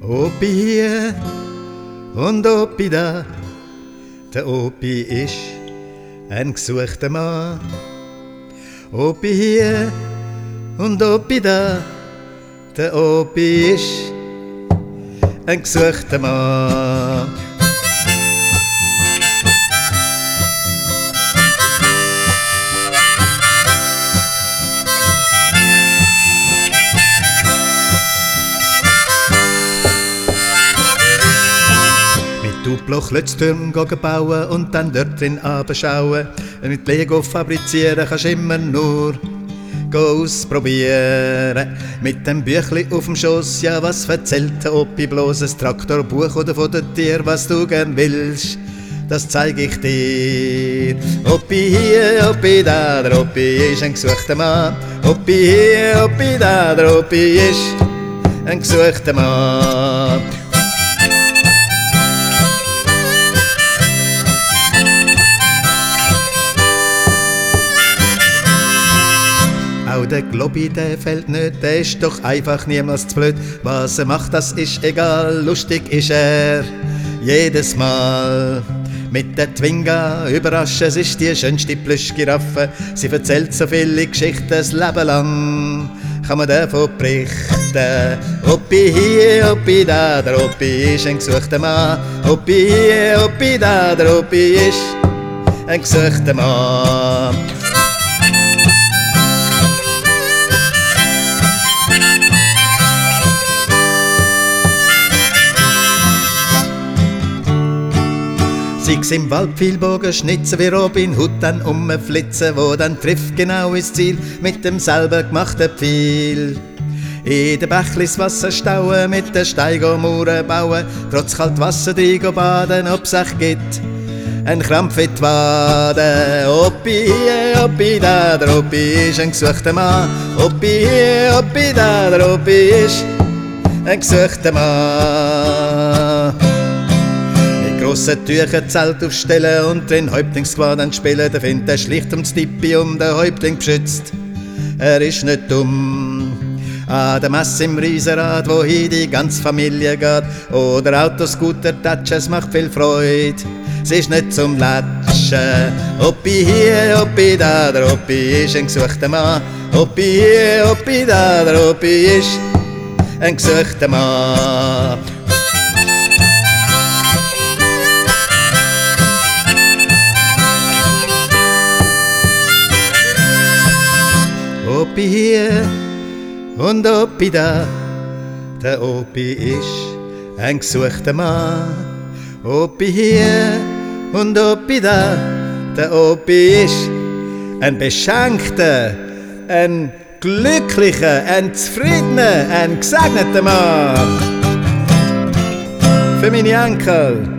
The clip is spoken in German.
Opi hier und Opi da. Der Opi ist ein gesuchter Mann. Opi hier und Opi da. Der Opi ist ein gesuchter Mann. Duplo Klötztürme bauen und dann dort drin abschauen. Mit Lego fabrizieren kannst immer nur ausprobieren. Mit dem Büchli auf dem Schoss, ja was erzählt der Opi bloß? Ein Traktorbuch oder von den Tier, was du gern willst, das zeig ich dir. Opi hier, Opi da, der Opi ist ein gesuchter Mann. Opi hier, Opi da, der Opi ist ein gesuchter Mann. Auch der Globi, der fällt nicht, der ist doch einfach niemals zu blöd. Was er macht, das ist egal, lustig ist er jedes Mal. Mit der Twinga überraschen, es ist die schönste Plüschgiraffe. Sie erzählt so viele Geschichten, das Leben lang kann man davon berichten. Opi hier, Opi da, der Opi ist ein gesuchter Mann. Opi hier, Opi da, der Opi ist ein gesuchter Mann. Sie's im Wald viel Bogen schnitzen wie Robin Hood, dann umflitzen, wo dann trifft genau ins Ziel mit dem selber gemachten Pfeil. In den Bächlis Wasser stauen, mit den Steinen Mauern bauen, trotz kalt Wasser drin baden, ob's echt gibt ein Krampf in die Waden. Opi hier, Opi da, der Opi ist ein gesuchter Mann. Opi hier, Opi da, der Opi ist ein gesuchter Mann. Grosse Tücher Zelt aufstellen und den Häuptlingsquadern spielen, der findet er schlicht ums Tippi um den Häuptling beschützt. Er ist nicht dumm. An der Messe im Riesenrad, wohin die ganze Familie geht, oder Autoscooter Tatschen, es macht viel Freude. Es ist nicht zum Latschen. Opi hier, Opi da, der Opi ist ein gesuchter Mann. Opi hier, Opi da, der Opi ist ein gesuchter Mann. Opi hier und Opi da, der Opi ist ein gesuchter Mann. Opi hier und Opi da, der Opi ist ein beschenkter, ein glücklicher, ein zufriedener, ein gesegneter Mann. Für meine Enkel.